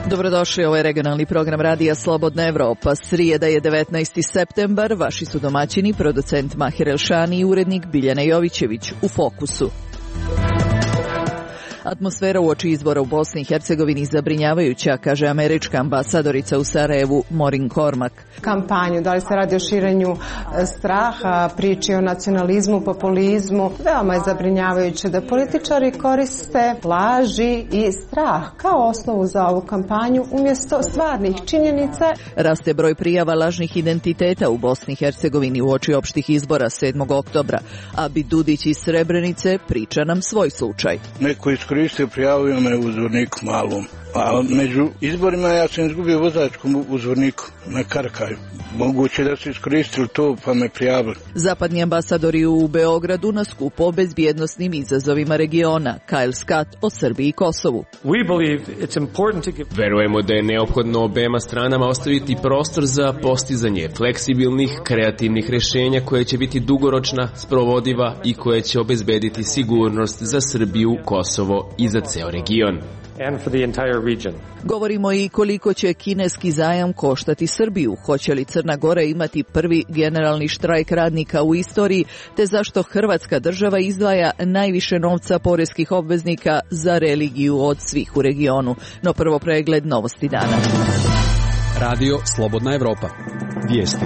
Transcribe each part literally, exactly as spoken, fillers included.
Dobrodošli, ovo je regionalni program Radija Slobodna Evropa. Srijeda je devetnaesti septembar, vaši su domaćini, producent Mahir Elšani i urednik Biljana Jovićević. U fokusu. Atmosfera uoči izbora u Bosni i Hercegovini zabrinjavajuća, kaže američka ambasadorica u Sarajevu Maureen Cormack. Kampanju, da li se radi o širenju straha, priči o nacionalizmu, populizmu, veoma je zabrinjavajuće da političari koriste laži i strah kao osnovu za ovu kampanju umjesto stvarnih činjenica. Raste broj prijava lažnih identiteta u Bosni i Hercegovini uoči opštih izbora sedmog oktobra. Abi Dudić iz Srebrenice priča nam svoj slučaj. Neko iskoristio, prijavio me u Zvorniku malom. A među izborima ja sam izgubio vozačku u Zvorniku na Karkaju. Moguće da su iskoristili to pa me prijavili. Zapadni ambasadori u Beogradu na skupu o bezbjednosnim izazovima regiona. Kyle Scott o Srbiji i Kosovu. Verujemo da je neophodno obema stranama ostaviti prostor za postizanje fleksibilnih, kreativnih rješenja koje će biti dugoročna, sprovodiva i koje će obezbediti sigurnost za Srbiju, Kosovo i za ceo region. And for the entire region. Govorimo i koliko će kineski zajam koštati Srbiju, hoće li Crna Gora imati prvi generalni štrajk radnika u istoriji, te zašto Hrvatska država izdvaja najviše novca poreskih obveznika za religiju od svih u regionu. No prvo pregled novosti dana. Radio Slobodna Evropa. Vijesti.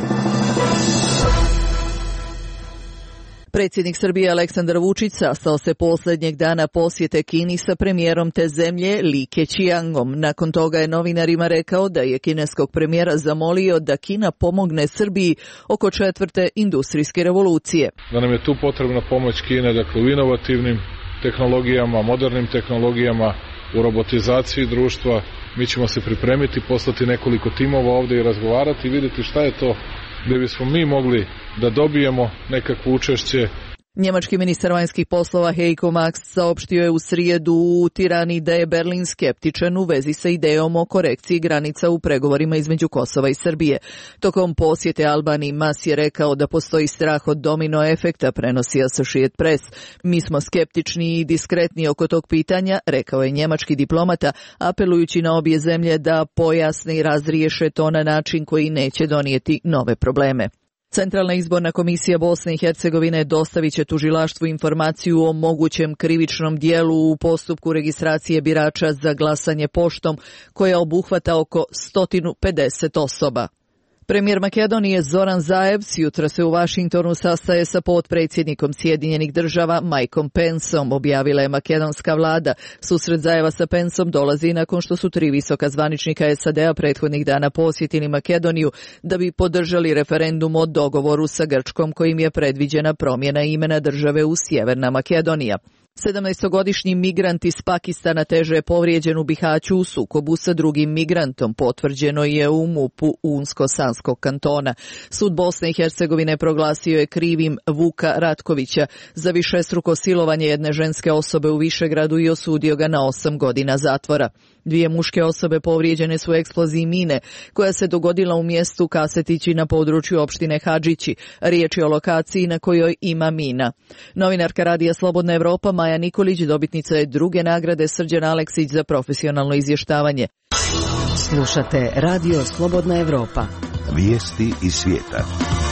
Predsjednik Srbije Aleksandar Vučić sastao se posljednjeg dana posjete Kini sa premijerom te zemlje Li Keqiangom. Nakon toga je novinarima rekao da je kineskog premijera zamolio da Kina pomogne Srbiji oko četvrte industrijske revolucije. Da nam je tu potrebna pomoć Kine, dakle u inovativnim tehnologijama, modernim tehnologijama, u robotizaciji društva. Mi ćemo se pripremiti, poslati nekoliko timova ovdje i razgovarati i vidjeti šta je to gdje bismo mi mogli da dobijemo nekakvo učešće. Njemački ministar vanjskih poslova Heiko Maas saopštio je u srijedu u Tirani da je Berlin skeptičan u vezi sa idejom o korekciji granica u pregovorima između Kosova i Srbije. Tokom posjete Albaniji Maas je rekao da postoji strah od domino efekta, prenosi Associated Press. Mi smo skeptični i diskretni oko tog pitanja, rekao je njemački diplomata, apelujući na obje zemlje da pojasne i razriješe to na način koji neće donijeti nove probleme. Centralna izborna komisija Bosne i Hercegovine dostavit će tužilaštvu informaciju o mogućem krivičnom dijelu u postupku registracije birača za glasanje poštom, koja obuhvata oko sto pedeset osoba. Premijer Makedonije Zoran Zaev jutra se u Vašingtonu sastaje sa potpredsjednikom Sjedinjenih država Mikeom Penceom, objavila je makedonska vlada. Susret Zaeva sa Penceom dolazi nakon što su tri visoka zvaničnika S A D-a prethodnih dana posjetili Makedoniju da bi podržali referendum o dogovoru sa Grčkom kojim je predviđena promjena imena države u Sjeverna Makedonija. sedamnaestogodišnji migrant iz Pakistana teže je povrijeđen u Bihaću u sukobu sa drugim migrantom, potvrđeno je u MUP-u Unsko-Sanskog kantona. Sud Bosne i Hercegovine proglasio je krivim Vuka Ratkovića za višestruko silovanje jedne ženske osobe u Višegradu i osudio ga na osam godina zatvora. Dvije muške osobe povrijeđene su u eksploziji mine koja se dogodila u mjestu Kasetići na području opštine Hadžići. Riječ je o lokaciji na kojoj ima mina. Novinarka Radija Slobodna Evropa Maja Nikolić dobitnica je druge nagrade Srđan Aleksić za profesionalno izvještavanje. Slušate Radio Slobodna Evropa. Vijesti iz svijeta.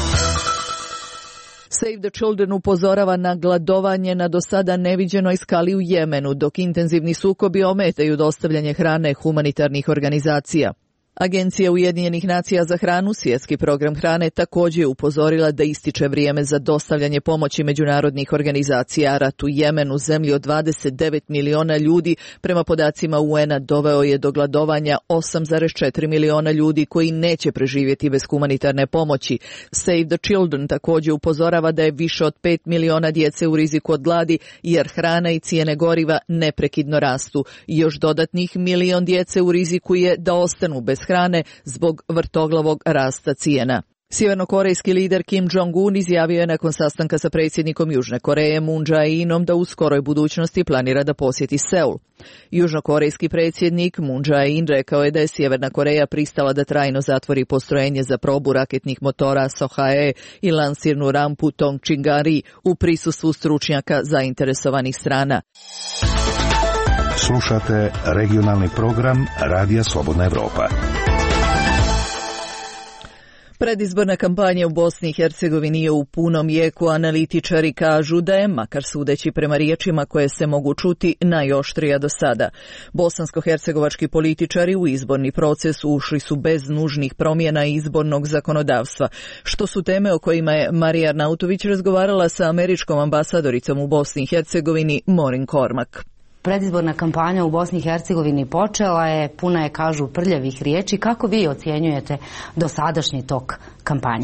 Save the Children upozorava na gladovanje na do sada neviđenoj skali u Jemenu, dok intenzivni sukobi ometaju dostavljanje hrane humanitarnih organizacija. Agencija Ujedinjenih nacija za hranu, svjetski program hrane, također je upozorila da ističe vrijeme za dostavljanje pomoći međunarodnih organizacija. Rat u Jemenu, zemlji od dvadeset devet miliona ljudi, prema podacima U N-a doveo je do gladovanja osam zarez četiri miliona ljudi koji neće preživjeti bez humanitarne pomoći. Save the Children također upozorava da je više od pet miliona djece u riziku od gladi, jer hrana i cijene goriva neprekidno rastu. Još dodatnih milion djece u riziku je da ostanu bez hrane zbog vrtoglavog rasta cijena. Sjevernokorejski lider Kim Jong-un izjavio je nakon sastanka sa predsjednikom Južne Koreje Moon Jae-inom da u skoroj budućnosti planira da posjeti Seul. Južnokorejski predsjednik Moon Jae-in rekao je da je Sjeverna Koreja pristala da trajno zatvori postrojenje za probu raketnih motora Sohae i lansirnu rampu Tongchingari u prisustvu stručnjaka zainteresovanih strana. Slušate regionalni program Radija Slobodna Evropa. Predizborna kampanja u Bosni i Hercegovini je u punom jeku. Analitičari kažu da je, makar sudeći prema riječima koje se mogu čuti, najoštrija do sada. Bosansko-hercegovački političari u izborni proces ušli su bez nužnih promjena izbornog zakonodavstva, što su teme o kojima je Marija Arnautović razgovarala sa američkom ambasadoricom u Bosni i Hercegovini Maureen Cormack. Predizborna kampanja u Bosni i Hercegovini počela je, puna je, kažu, prljavih riječi. Kako vi ocjenjujete dosadašnji tok kampanje?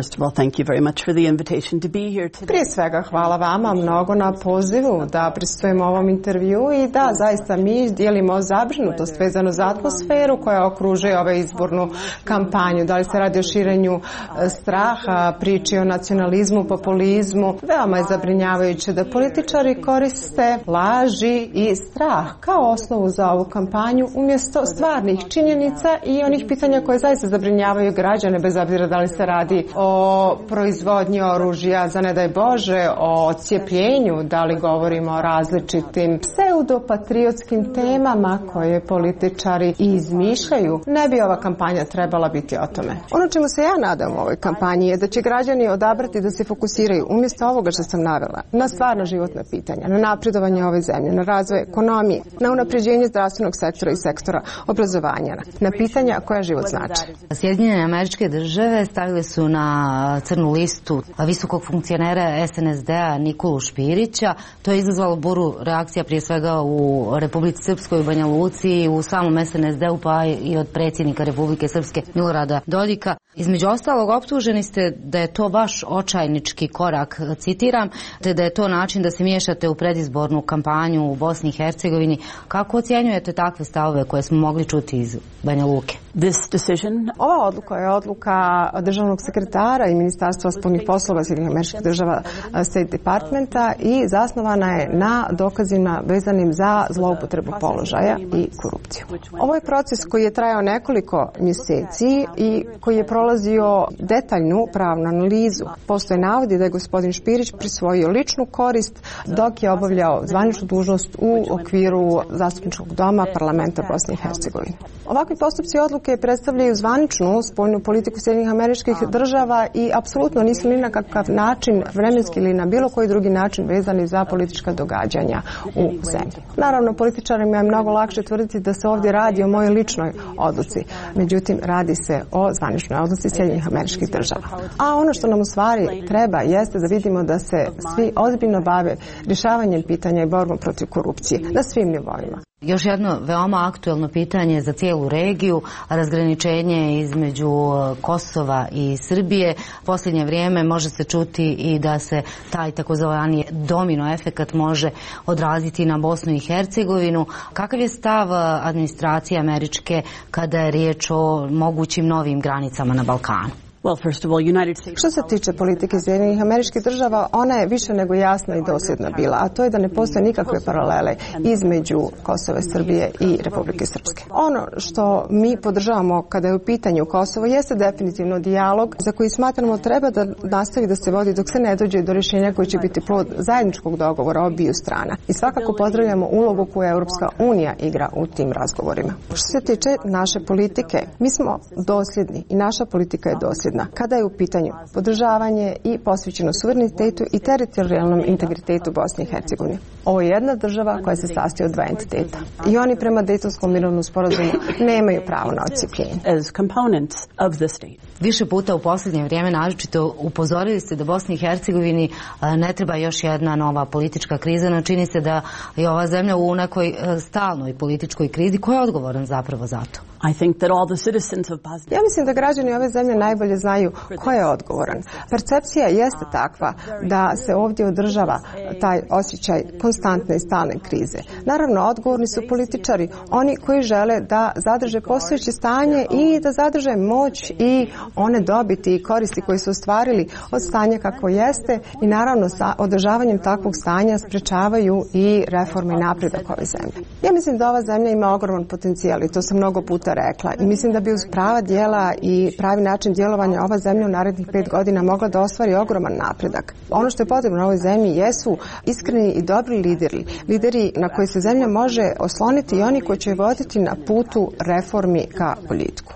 Prije svega hvala vama mnogo na pozivu da prisustujemo ovom intervju i da, zaista mi dijelimo zabrinutost vezano za atmosferu koja okružuje ove izbornu kampanju. Da li se radi o širenju straha, priči o nacionalizmu, populizmu. Veoma je zabrinjavajuće da političari koriste laži i strah kao osnovu za ovu kampanju umjesto stvarnih činjenica i onih pitanja koje zaista zabrinjavaju građane, bez obzira da li se radi o proizvodnji oružja, za ne daj Bože, o cijepljenju, da li govorimo o različitim pseudopatriotskim temama koje političari izmišljaju. Ne bi ova kampanja trebala biti o tome. Ono čemu se ja nadam u ovoj kampanji je da će građani odabrati da se fokusiraju umjesto ovoga što sam navela na stvarno životna pitanja, na napredovanje ove zemlje, na razvoj ekonomije, na unapređenje zdravstvenog sektora i sektora obrazovanja, na pitanja koja život znači. Sjedinjene Američke Države stavile su na crnu listu visokog funkcionera S N S D-a Nikolu Špirića. To je izazvalo buru reakcija prije svega u Republici Srpskoj, u Banja Luci, u samom S N S D-u, pa i od predsjednika Republike Srpske Milorada Dodika. Između ostalog, optuženi ste da je to vaš očajnički korak, citiram, te da je to način da se miješate u predizbornu kampanju u Bosni i Hercegovini. Kako ocjenjujete takve stavove koje smo mogli čuti iz Banja Luke? Ova odluka je odluka državnog sekretara i Ministarstva spoljnih poslova Sjedinjenih Američkih Država, State Departmenta, i zasnovana je na dokazima vezanim za zloupotrebu položaja i korupciju. Ovo je proces koji je trajao nekoliko mjeseci i koji je prolazio detaljnu pravnu analizu. Postoje navodi da je gospodin Špirić prisvojio ličnu korist dok je obavljao zvaničnu dužnost u okviru zastupničkog doma parlamenta Bosne i Hercegovine. Ovakvi postupci odluke predstavljaju zvaničnu spoljnu politiku Sjedinjenih Američkih Država i apsolutno nisu ni na kakav način, vremenski ili na bilo koji drugi način, vezani za politička događanja u zemlji. Naravno, političarima je mnogo lakše tvrditi da se ovdje radi o mojoj ličnoj odluci. Međutim, radi se o zvaničnoj odluci Sjedinjenih Američkih Država. A ono što nam u stvari treba jeste da vidimo da se svi ozbiljno bave rješavanjem pitanja i borbom protiv korupcije na svim nivoima. Još jedno veoma aktuelno pitanje za cijelu regiju, razgraničenje između Kosova i Srbije. U posljednje vrijeme može se čuti i da se taj takozvani domino efekat može odraziti na Bosnu i Hercegovinu. Kakav je stav administracije američke kada je riječ o mogućim novim granicama na Balkanu? Što se tiče politike Sjedinjenih Američkih Država, ona je više nego jasna i dosljedna bila, a to je da ne postoje nikakve paralele između Kosova, Srbije i Republike Srpske. Ono što mi podržavamo kada je u pitanju Kosovo jeste definitivno dijalog za koji smatramo treba da nastavi da se vodi dok se ne dođe do rješenja koji će biti plod zajedničkog dogovora obiju strana. I svakako pozdravljamo ulogu koju Europska unija igra u tim razgovorima. Što se tiče naše politike, mi smo dosljedni i naša politika je dosljedna kada je u pitanju podržavanje i posvećeno suverenitetu i teritorijalnom integritetu Bosne i Hercegovine. Ovo je jedna država koja se sastoji od dva entiteta i oni prema Dejtonskom mirovnom sporazumu nemaju pravo na odcijepljenje. Više puta u posljednje vrijeme naročito upozorili ste da Bosni i Hercegovini ne treba još jedna nova politička kriza, no čini se da je ova zemlja u nekoj stalnoj političkoj krizi. Ko je odgovoran zapravo za to? Ja mislim da građani ove zemlje najbolje znaju ko je odgovoran. Percepcija jeste takva da se ovdje održava taj osjećaj konstantne i stalne krize. Naravno, odgovorni su političari, oni koji žele da zadrže postojeće stanje i da zadrže moć i one dobiti i koristi koje su ostvarili od stanja kako jeste i naravno sa održavanjem takvog stanja sprečavaju i reforme i napredak ove zemlje. Ja mislim da ova zemlja ima ogroman potencijal i to sam mnogo puta rekla i mislim da bi uz prava djela i pravi način djelovanja glasanja ova zemlja u narednih pet godina mogla da ostvari ogroman napredak. Ono što je potrebno ovoj zemlji jesu iskreni i dobri lideri, lideri na koje se zemlja može osloniti i oni koji će voditi na putu reformi ka boljitku.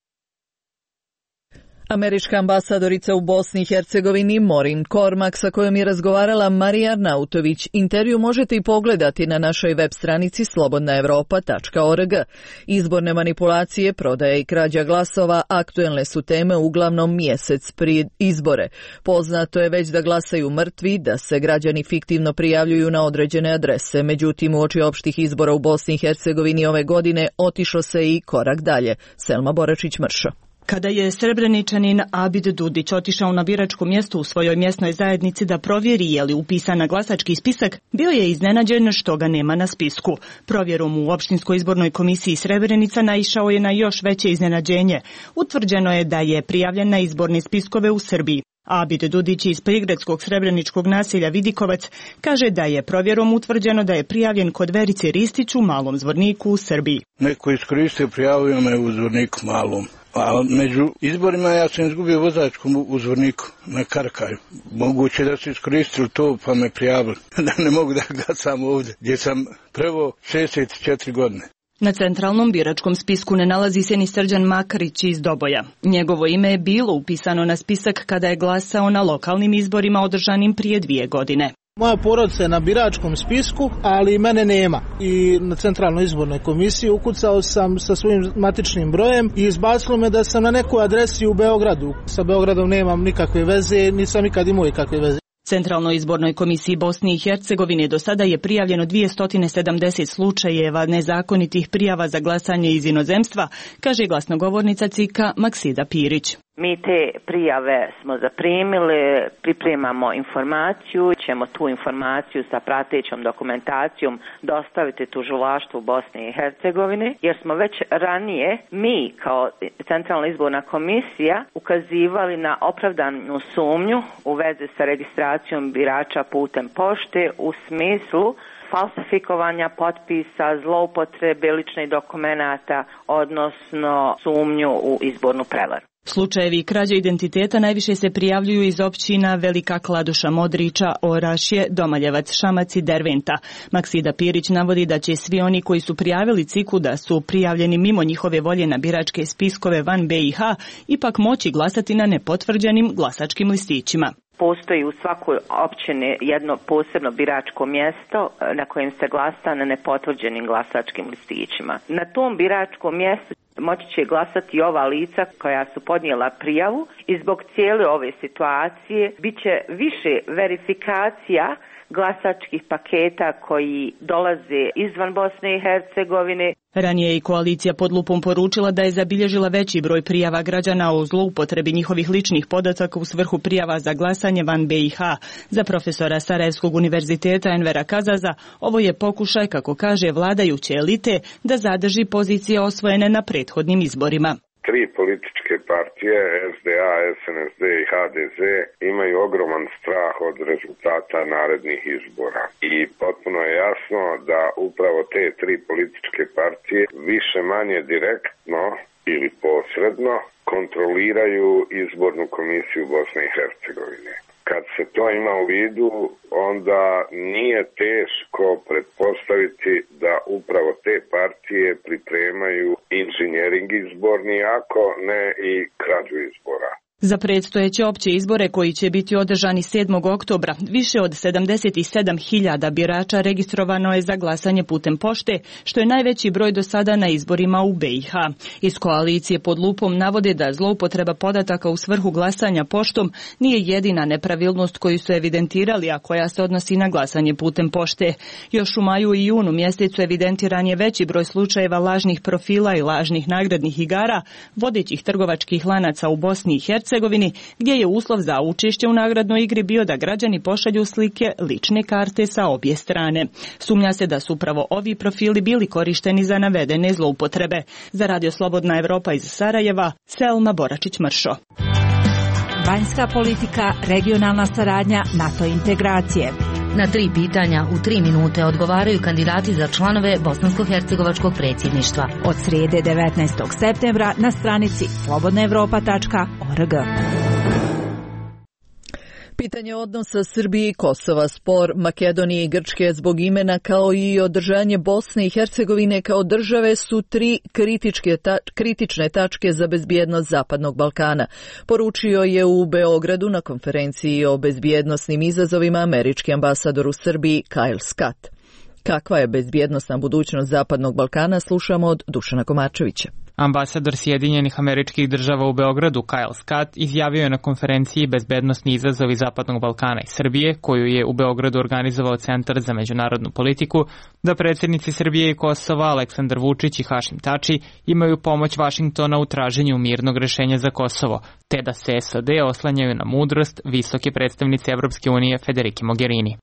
Američka ambasadorica u Bosni i Hercegovini Morin Kormak, sa kojom je razgovarala Marija Arnautović. Intervju možete i pogledati na našoj web stranici slobodna evropa tačka org. Izborne manipulacije, prodaja i krađa glasova aktuelne su teme uglavnom mjesec prije izbore. Poznato je već da glasaju mrtvi, da se građani fiktivno prijavljuju na određene adrese. Međutim, uoči opštih izbora u Bosni i Hercegovini ove godine otišlo se i korak dalje. Selma Boračić-Mršo. Kada je Srebreničanin Abid Dudić otišao na biračko mjesto u svojoj mjesnoj zajednici da provjeri je li upisan na glasački spisak, bio je iznenađen što ga nema na spisku. Provjerom u Opštinskoj izbornoj komisiji Srebrenica naišao je na još veće iznenađenje. Utvrđeno je da je prijavljen na izborne spiskove u Srbiji. Abid Dudić iz prigradskog srebreničkog naselja Vidikovac kaže da je provjerom utvrđeno da je prijavljen kod Verice Ristić u Malom Zvorniku u Srbiji. Neko iskoristio, prijavio me u Zvorniku Malom. A među izborima ja sam izgubio vozačku u Zvorniku na Karakaju. Moguće da su iskoristili to pa me prijavili. Da ne mogu da glasam ovdje gdje sam prvo šezdeset četiri godine. Na centralnom biračkom spisku ne nalazi se ni Srđan Makarić iz Doboja. Njegovo ime je bilo upisano na spisak kada je glasao na lokalnim izborima održanim prije dvije godine. Moja porodica je na biračkom spisku, ali mene nema. I na centralnoj izbornoj komisiji ukucao sam sa svojim matičnim brojem i izbacilo me da sam na nekoj adresi u Beogradu. Sa Beogradom nemam nikakve veze, nisam nikad imao ikakve veze. Centralnoj izbornoj komisiji Bosne i Hercegovine do sada je prijavljeno dvjesto sedamdeset slučajeva nezakonitih prijava za glasanje iz inozemstva, kaže glasnogovornica C I K-a Maksida Pirić. Mi te prijave smo zaprimili, pripremamo informaciju, ćemo tu informaciju sa pratećom dokumentacijom dostaviti tužilaštvu Bosne i Hercegovine, jer smo već ranije mi kao Centralna izborna komisija ukazivali na opravdanu sumnju u vezi sa registracijom birača putem pošte u smislu falsifikovanja potpisa, zloupotrebe ličnih dokumenata, odnosno sumnju u izbornu prevaru. Slučajevi krađe identiteta najviše se prijavljuju iz općina Velika Kladuša, Modriča, Orašje, Domaljevac, Šamac i Derventa. Maksida Pirić navodi da će svi oni koji su prijavili C I K-u da su prijavljeni mimo njihove volje na biračke spiskove van B i H ipak moći glasati na nepotvrđenim glasačkim listićima. Postoji u svakoj općini jedno posebno biračko mjesto na kojem se glasa na nepotvrđenim glasačkim listićima. Na tom biračkom mjestu moći će glasati ova lica koja su podnijela prijavu i zbog cijele ove situacije bit će više verifikacija glasačkih paketa koji dolaze izvan Bosne i Hercegovine. Ranije je i koalicija pod lupom poručila da je zabilježila veći broj prijava građana o zloupotrebi njihovih ličnih podataka u svrhu prijava za glasanje van B i H. Za profesora Sarajevskog univerziteta Envera Kazaza ovo je pokušaj, kako kaže, vladajuće elite da zadrži pozicije osvojene na prethodnim izborima. Tri političke partije, S D A, S N S D i H D Z, imaju ogroman strah od rezultata narednih izbora. I potpuno je jasno da upravo te tri političke partije više manje direktno ili posredno kontroliraju izbornu komisiju Bosne i Hercegovine. Kad se to ima u vidu, onda nije teško pretpostaviti da upravo te partije pripremaju inženjering izborni, ako ne i krađu izbora. Za predstojeće opće izbore koji će biti održani sedmog oktobra, više od sedamdeset sedam hiljada birača registrovano je za glasanje putem pošte, što je najveći broj do sada na izborima u B i H. Iz koalicije pod lupom navode da zloupotreba podataka u svrhu glasanja poštom nije jedina nepravilnost koju su evidentirali, a koja se odnosi na glasanje putem pošte. Još u maju i junu mjesecu evidentiran je veći broj slučajeva lažnih profila i lažnih nagradnih igara vodećih trgovačkih lanaca u Bosni i Hercegovini, gdje je uslov za učešće u nagradnoj igri bio da građani pošalju slike lične karte sa obje strane. Sumnja se da su upravo ovi profili bili korišteni za navedene zloupotrebe. Za Radio Slobodna Evropa iz Sarajeva, Selma Boračić-Mršo. Vanjska politika, regionalna saradnja, NATO integracije. Na tri pitanja u tri minute odgovaraju kandidati za članove bosansko-hercegovačkog predsjedništva. Od srijede devetnaestog septembra na stranici slobodna evropa tačka org. Pitanje odnosa Srbije i Kosova, spor Makedonije i Grčke zbog imena kao i održanje Bosne i Hercegovine kao države su tri kritičke ta, kritične tačke za bezbjednost Zapadnog Balkana. Poručio je u Beogradu na konferenciji o bezbjednosnim izazovima američki ambasador u Srbiji Kyle Scott. Kakva je bezbjednosna budućnost Zapadnog Balkana, slušamo od Dušana Komarčevića. Ambasador Sjedinjenih Američkih Država u Beogradu Kyle Scott izjavio je na konferenciji Bezbednosni izazovi Zapadnog Balkana i Srbije, koju je u Beogradu organizovao Centar za međunarodnu politiku, da predsjednici Srbije i Kosova Aleksandar Vučić i Hašim Tači imaju pomoć Vašingtona u traženju mirnog rješenja za Kosovo, te da se S A D oslanjaju na mudrost visoke predstavnice Evropske unije Federike Mogherini.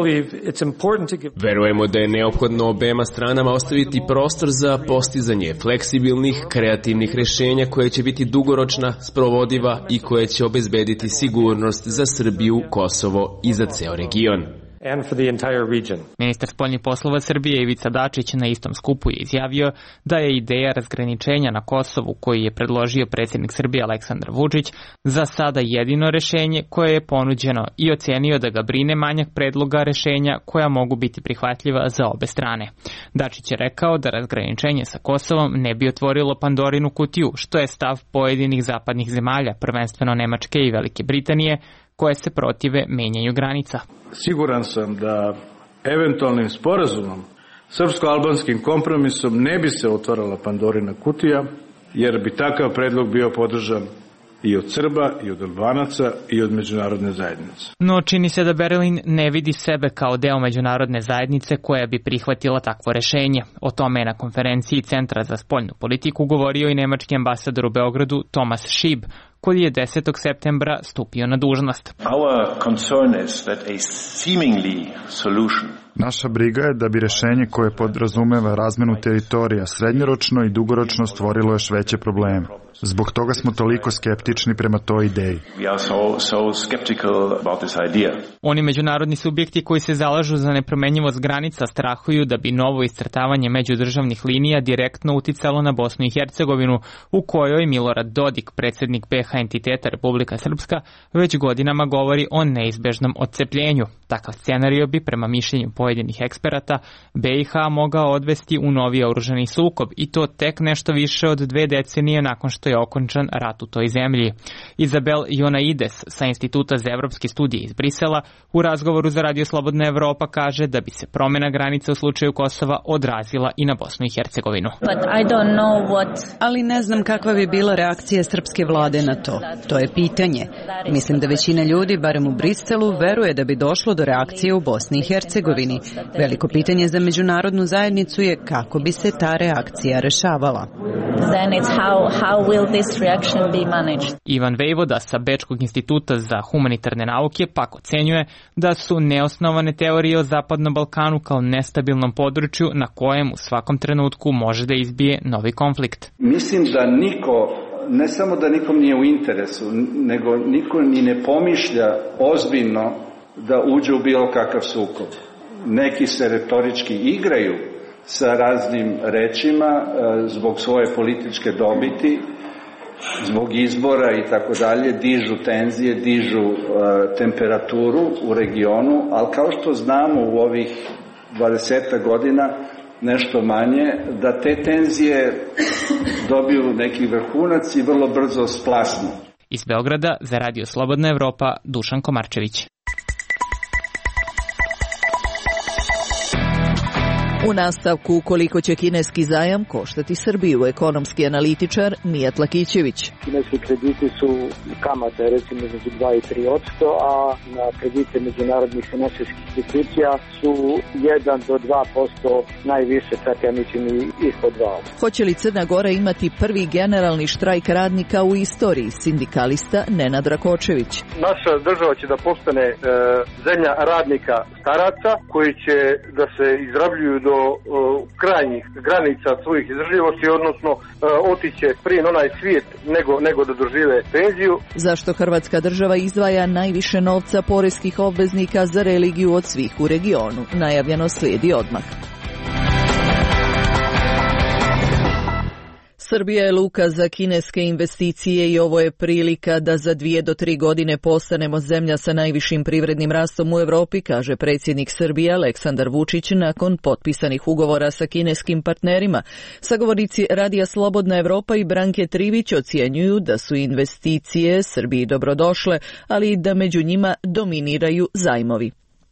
Verujemo da je neophodno obema stranama ostaviti prostor za postizanje fleksibilnih, kreativnih rješenja koje će biti dugoročna, sprovodiva i koje će obezbediti sigurnost za Srbiju, Kosovo i za ceo region. And for the entire region. Ministar spoljnih poslova Srbije Ivica Dačić na istom skupu je izjavio da je ideja razgraničenja na Kosovu koju je predložio predsjednik Srbije Aleksandar Vučić za sada jedino rješenje koje je ponuđeno i ocenio da ga brine manjak predloga rješenja koja mogu biti prihvatljiva za obe strane. Dačić je rekao da razgraničenje sa Kosovom ne bi otvorilo Pandorinu kutiju, što je stav pojedinih zapadnih zemalja, prvenstveno Nemačke i Velike Britanije, koje se protive menjanju granica. Siguran sam da eventualnim sporazumom, srpsko-albanskim kompromisom ne bi se otvarala Pandorina kutija, jer bi takav predlog bio podržan i od Srba, i od Albanaca, i od međunarodne zajednice. No čini se da Berlin ne vidi sebe kao deo međunarodne zajednice koja bi prihvatila takvo rješenje. O tome je na konferenciji Centra za spoljnu politiku govorio i nemački ambasador u Beogradu Thomas Schieb, koji je desetog septembra stupio na dužnost. Naša briga je da bi rješenje koje podrazumeva razmenu teritorija srednjoročno i dugoročno stvorilo još veće probleme. Zbog toga smo toliko skeptični prema toj ideji. Oni međunarodni subjekti koji se zalažu za nepromenjivost granica strahuju da bi novo iscrtavanje međudržavnih linija direktno uticalo na Bosnu i Hercegovinu, u kojoj Milorad Dodik, predsjednik B iH entiteta Republika Srpska, već godinama govori o neizbežnom odcepljenju. Takav scenario bi, prema mišljenju pojedinih eksperata, B iH mogao odvesti u novi oružani sukob i to tek nešto više od dve decenije nakon što je okončan rat u toj zemlji. Izabel Jonaides sa Instituta za evropske studije iz Brisela u razgovoru za Radio Slobodna Evropa kaže da bi se promjena granica u slučaju Kosova odrazila i na Bosnu i Hercegovinu. What... Ali ne znam kakva bi bila reakcija srpske vlade na to. To je pitanje. Mislim da većina ljudi, barem u Briselu, veruje da bi došlo do reakcije u Bosni i Hercegovini. Veliko pitanje za međunarodnu zajednicu je kako bi se ta reakcija rešavala. Then it's how, how will this reaction be managed? Ivan Vejvoda sa Bečkog instituta za humanitarne nauke pak ocenjuje da su neosnovane teorije o Zapadnom Balkanu kao nestabilnom području na kojem u svakom trenutku može da izbije novi konflikt. Mislim da niko, ne samo da nikom nije u interesu, nego niko ni ne pomišlja ozbiljno da uđe u bilo kakav sukob. Neki se retorički igraju sa raznim rečima zbog svoje političke dobiti, zbog izbora i tako dalje, dižu tenzije, dižu uh, temperaturu u regionu, ali kao što znamo u ovih dvadeset godina, nešto manje, da te tenzije dobiju neki vrhunac i vrlo brzo splasnu. Iz Beograda za Radio Slobodna Evropa, Dušan Komarčević. U nastavku koliko će kineski zajam koštati Srbiju, ekonomski analitičar Mijat Lakićević. Kineski krediti su kamate recimo između dva i tri posto, a na kredite međunarodnih finansijskih institucija su jedan do dva posto najviše, čak ja mislim i ispod dva. Hoće li Crna Gora imati prvi generalni štrajk radnika u istoriji, sindikalista Nenad Rakočević? Naša država će da postane e, zemlja radnika staraca koji će da se izrabljuju do do uh, krajnjih granica svojih izdržljivosti, odnosno uh, otiće prije na onaj svijet nego, nego da dožive penziju. Zašto Hrvatska država izdvaja najviše novca poreskih obveznika za religiju od svih u regionu? Najavljeno slijedi odmah. Srbija je luka za kineske investicije i ovo je prilika da za dvije do tri godine postanemo zemlja sa najvišim privrednim rastom u Europi, kaže predsjednik Srbije Aleksandar Vučić nakon potpisanih ugovora sa kineskim partnerima. Sagovornici Radija Slobodna Evropa i Branke Trivić ocjenjuju da su investicije Srbiji dobrodošle, ali i da među njima dominiraju zajmovi.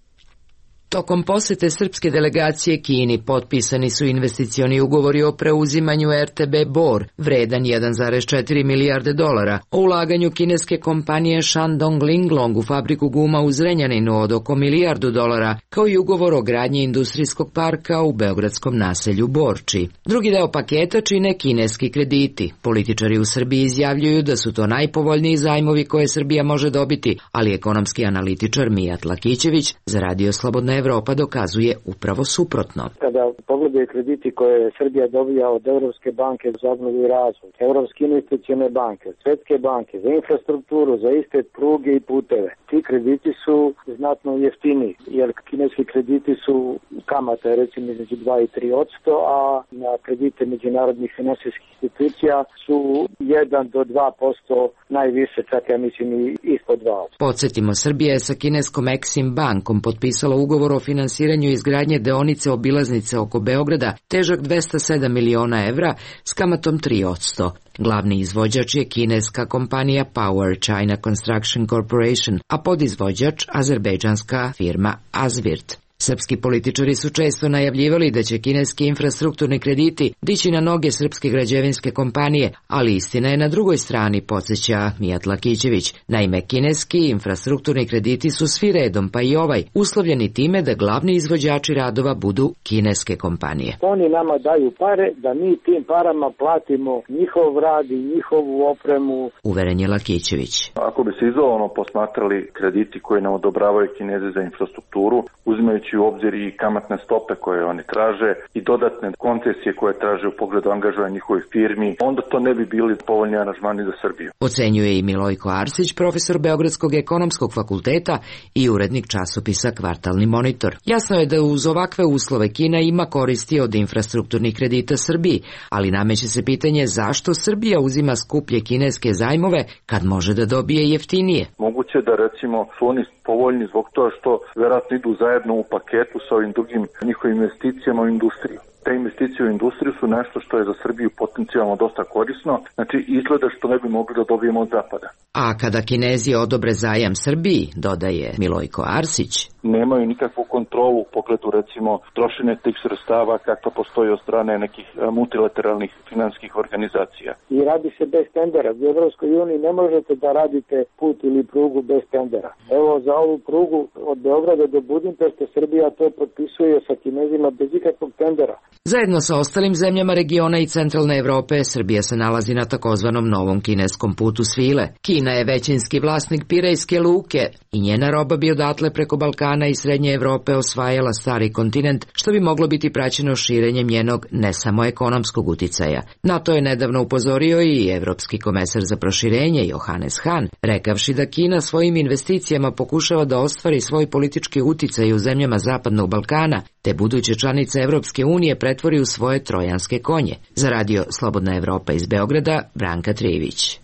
Tokom posete srpske delegacije Kini potpisani su investicioni ugovori o preuzimanju R T B Bor, vredan jedan zarez četiri milijarde dolara, o ulaganju kineske kompanije Shandong Linglong u fabriku guma u Zrenjaninu od oko milijardu dolara, kao i ugovor o gradnji industrijskog parka u beogradskom naselju Borči. Drugi deo paketa čine kineski krediti. Političari u Srbiji izjavljuju da su to najpovoljniji zajmovi koje Srbija može dobiti, ali ekonomski analitičar Mijat Lakićević za Radio Slobodna Evropa dokazuje upravo suprotno. Kada pogledaju krediti koje Srbija dobija od Evropske banke za obnovu i razvoj, Evropske investicione banke, Svetske banke, za infrastrukturu, za iste pruge i puteve, ti krediti su znatno jeftiniji, jer kineski krediti su kamate recimo između dva i tri posto, a na kredite međunarodnih finansijskih institucija su jedan do dva posto najviše, čak ja mislim i ispod dva posto. Podsjetimo, Srbija je sa kineskom Exim bankom potpisala ugovor o finansiranju izgradnje deonice obilaznice oko Beograda težak dvesta sedam miliona evra s kamatom tri posto. Glavni izvođač je kineska kompanija Power China Construction Corporation, a podizvođač azerbejdžanska firma Azvirt. Srpski političari su često najavljivali da će kineski infrastrukturni krediti dići na noge srpske građevinske kompanije, ali istina je na drugoj strani, podsjeća Mijat Lakićević. Naime, kineski infrastrukturni krediti su svi redom, pa i ovaj, uslovljeni time da glavni izvođači radova budu kineske kompanije. Oni nama daju pare da mi tim parama platimo njihov rad i njihovu opremu. Uveren je Lakićević. Ako bi se izolovano posmatrali krediti koje nam odobravaju Kinezi za infrastrukturu, uzimajući u obzir i kamatne stope koje oni traže i dodatne koncesije koje traže u pogledu angažovanja njihovih firmi, onda to ne bi bili povoljni aranžmani za Srbiju. Ocenjuje i Milojko Arsić, profesor Beogradskog ekonomskog fakulteta i urednik časopisa Kvartalni monitor. Jasno je da uz ovakve uslove Kina ima koristi od infrastrukturnih kredita Srbiji, ali nameće se pitanje zašto Srbija uzima skuplje kineske zajmove kad može da dobije jeftinije. Moguće da recimo su oni povoljni zbog toga što verovatno idu zajedno u paketu sa ovim drugim njihovim investicijama u industriju. Te investicije u industriju su nešto što je za Srbiju potencijalno dosta korisno, znači izgleda što ne bi mogli da dobijemo od zapada. A kada Kinezi odobre zajam Srbiji, dodaje Milojko Arsić, nemaju nikakvu kontrolu u pogledu recimo trošenja tih sredstava kakva postoji od strane nekih multilateralnih finansijskih organizacija. I radi se bez tendera. U Evropskoj uniji ne možete da radite put ili prugu bez tendera. Evo za ovu prugu od Beograda do Budimpešte Srbija to potpisuje sa Kinezima bez ikakvog tendera. Zajedno sa ostalim zemljama regiona i centralne Evrope, Srbija se nalazi na takozvanom novom kineskom putu svile. Kina je većinski vlasnik Pirejske luke i njena roba bi odatle preko Balkana i Srednje Evrope osvajala stari kontinent, što bi moglo biti praćeno širenjem njenog ne samo ekonomskog uticaja. Na to je nedavno upozorio i evropski komesar za proširenje Johannes Hahn, rekavši da Kina svojim investicijama pokušava da ostvari svoj politički uticaj u zemljama Zapadnog Balkana, te buduće članice Evropske unije pretvori u svoje trojanske konje. Za Radio Slobodna Evropa iz Beograda, Branka Trivić.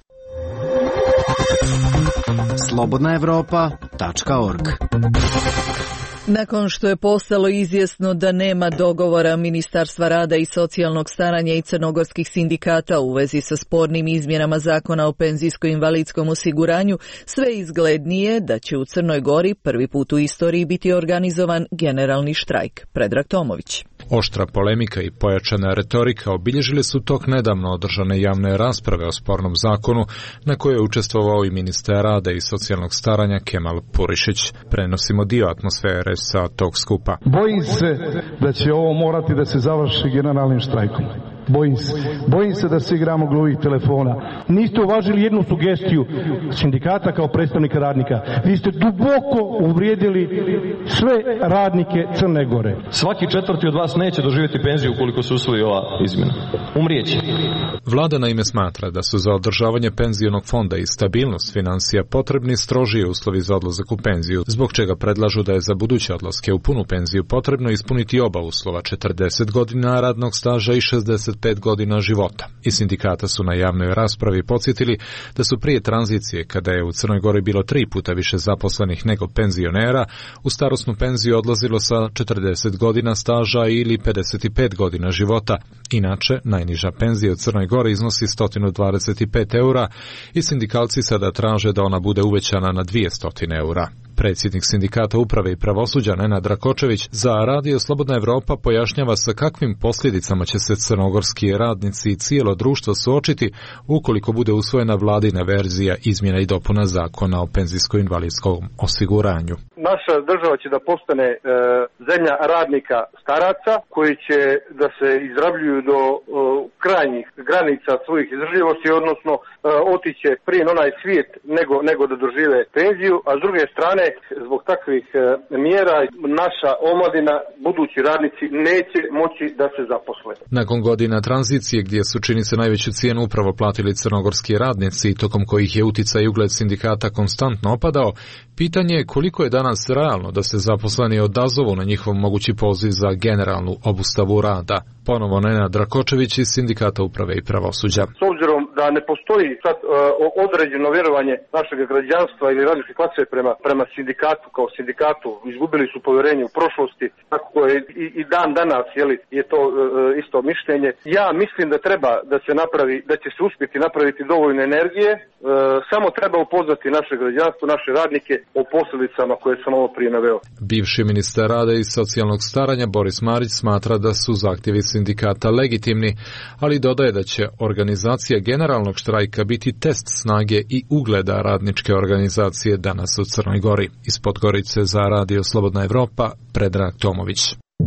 slobodna evropa tačka org. Nakon što je postalo izvjesno da nema dogovora Ministarstva rada i socijalnog staranja i crnogorskih sindikata u vezi sa spornim izmjenama zakona o penzijsko-invalidskom osiguranju, sve izglednije da će u Crnoj Gori prvi put u istoriji biti organizovan generalni štrajk. Predrag Tomović. Oštra polemika i pojačana retorika obilježili su tok nedavno održane javne rasprave o spornom zakonu na kojoj je učestvovao i ministar rada i socijalnog staranja Kemal Purišić. Prenosimo dio atmosfere sa tog skupa. Bojim se da će ovo morati da se završi generalnim štrajkom. Bojim se. Bojim se da se igramo gluvih telefona. Niste uvažili jednu sugestiju sindikata kao predstavnika radnika. Vi ste duboko uvrijedili sve radnike Crne Gore. Svaki četvrti od vas neće doživjeti penziju ukoliko se usvoji ova izmjena. Umrijeće. Vlada naime smatra da su za održavanje penzionog fonda i stabilnost financija potrebni strožije uslovi za odlazak u penziju, zbog čega predlažu da je za buduće odlaske u punu penziju potrebno ispuniti oba uslova, četrdeset godina radnog staža i šezdeset pet godina života. I sindikata su na javnoj raspravi podsjetili da su prije tranzicije, kada je u Crnoj Gori bilo tri puta više zaposlenih nego penzionera, u starosnu penziju odlazilo sa četrdeset godina staža ili pedeset pet godina života. Inače, najniža penzija u Crnoj Gori iznosi sto dvadeset pet eura i sindikalci sada traže da ona bude uvećana na dvjesto eura. Predsjednik sindikata uprave i pravosuđa Nenad Rakočević za Radio Slobodna Evropa pojašnjava sa kakvim posljedicama će se crnogorski radnici i cijelo društvo suočiti ukoliko bude usvojena vladina verzija izmjena i dopuna zakona o penzijsko-invalidskom osiguranju. Naša država će da postane e, zemlja radnika staraca koji će da se izrabljuju do e, krajnjih granica svojih izdržljivosti, odnosno e, otiće prije na onaj svijet nego, nego da dožive penziju, a s druge strane zbog takvih e, mjera naša omladina, budući radnici, neće moći da se zaposle. Nakon godina tranzicije gdje su čini se najveću cijenu upravo platili crnogorski radnici, tokom kojih je uticaj i ugled sindikata konstantno opadao, pitanje je koliko je danas realno da se zaposleni odazovu na njihov mogući poziv za generalnu obustavu rada. Ponovo Nenad Rakočević iz sindikata uprave i pravosuđa. S obzirom da ne postoji sad uh, određeno vjerovanje našeg građanstva ili radničke klase prema, prema sindikatu kao sindikatu, izgubili su povjerenje u prošlosti, tako je i, i dan danas jeli, je to uh, isto mišljenje. Ja mislim da treba da se napravi, da će se uspjeti napraviti dovoljno energije, uh, samo treba upoznati naše građanstvo, naše radnike o posljedicama koje sam ovo prije naveo. Bivši ministar rada i socijalnog staranja Boris Marić smatra da su zahtjevi sindikata legitimni, ali dodaje da će organizacija generalnog štrajka biti test snage i ugleda radničke organizacije danas u Crnoj Gori. Iz Podgorice za Radio Slobodna Evropa, Predrag Tomović.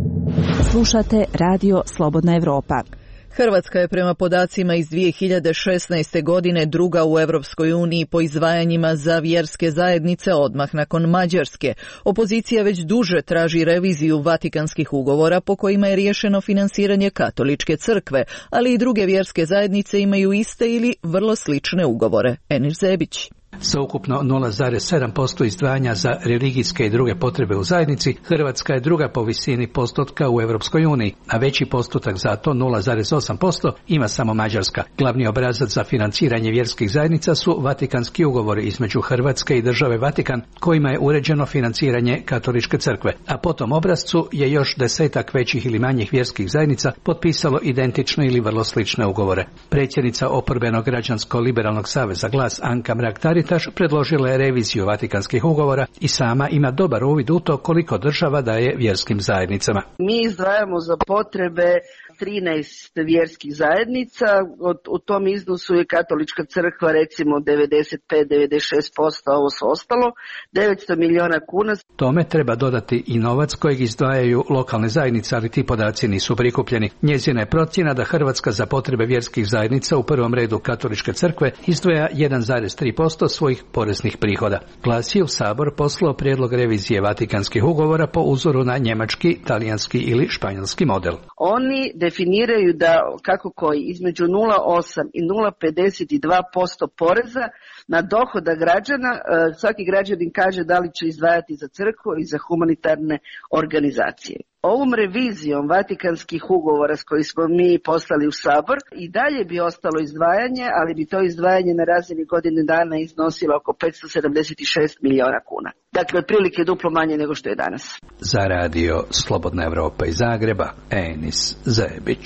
Slušate Radio Slobodna Evropa. Hrvatska je prema podacima iz dvije hiljade šesnaeste. godine druga u Europskoj uniji po izdvajanjima za vjerske zajednice odmah nakon Mađarske. Opozicija već duže traži reviziju Vatikanskih ugovora po kojima je riješeno finansiranje katoličke crkve, ali i druge vjerske zajednice imaju iste ili vrlo slične ugovore. Enir Zebić. Sa ukupno nula zarez sedam posto izdvajanja za religijske i druge potrebe u zajednici, Hrvatska je druga po visini postotka u Europskoj uniji, a veći postotak za to nula zarez osam posto ima samo Mađarska. Glavni obrazac za financiranje vjerskih zajednica su Vatikanski ugovori između Hrvatske i države Vatikan, kojima je uređeno financiranje katoličke crkve, a po tom obrazcu je još desetak većih ili manjih vjerskih zajednica potpisalo identične ili vrlo slične ugovore. Predsjednica oporbenog građansko-liberalnog saveza Glas Anka Mrak-Taritaš predložila je reviziju Vatikanskih ugovora i sama ima dobar uvid u to koliko država daje vjerskim zajednicama. Mi izdvajamo za potrebe trinaest vjerskih zajednica, u tom iznosu je katolička crkva recimo devedeset pet do devedeset šest posto, a ovo su ostalo, devetsto milijuna kuna. Tome treba dodati i novac kojeg izdvajaju lokalne zajednice, ali ti podaci nisu prikupljeni. Njezina je procjena da Hrvatska za potrebe vjerskih zajednica, u prvom redu katoličke crkve, izdvaja jedan zarez tri posto svojih poreznih prihoda. Glas je u Sabor poslao prijedlog revizije Vatikanskih ugovora po uzoru na njemački, talijanski ili španjolski model. Oni definiraju da kako koji između nula zarez osam i nula zarez pedeset dva posto poreza na dohodak građana, svaki građanin kaže da li će izdvajati za crkvu ili za humanitarne organizacije. Ovom revizijom Vatikanskih ugovora s kojih smo mi poslali u Sabor i dalje bi ostalo izdvajanje, ali bi to izdvajanje na razini godine dana iznosilo oko petsto sedamdeset šest milijuna kuna. Dakle, otprilike duplo manje nego što je danas. Za Radio Slobodna Evropa iz Zagreba, Enis Zebić.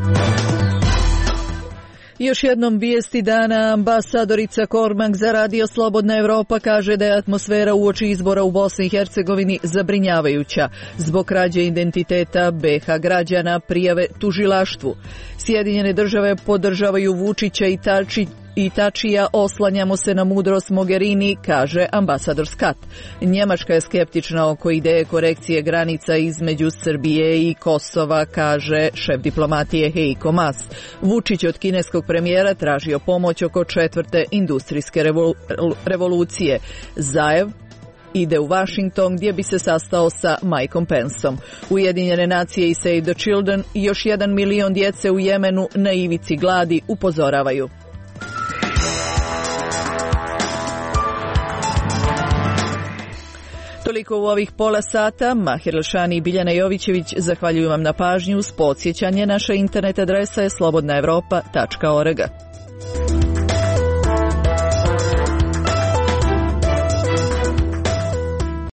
Još jednom vijesti dana, ambasadorica Kormak za Radio Slobodna Evropa kaže da je atmosfera uoči izbora u Bosni i Hercegovini zabrinjavajuća zbog krađe identiteta be ha građana, prijave tužilaštvu. Sjedinjene države podržavaju Vučića i Tači i Tačija, oslanjamo se na mudrost Mogherini, kaže ambasador Scott. Njemačka je skeptična oko ideje korekcije granica između Srbije i Kosova, kaže šef diplomatije Heiko Maas. Vučić od kineskog premijera tražio pomoć oko četvrte industrijske revolu- revolucije. Zaev ide u Washington gdje bi se sastao sa Mikeom Penceom. Ujedinjene nacije i Save the Children i još jedan milion djece u Jemenu na ivici gladi upozoravaju. Toliko u ovih pola sata. Mahir Elšani i Biljana Jovićević zahvaljuju vam na pažnju. Uz podsjećanje, naša internet adresa je slobodna evropa tačka org.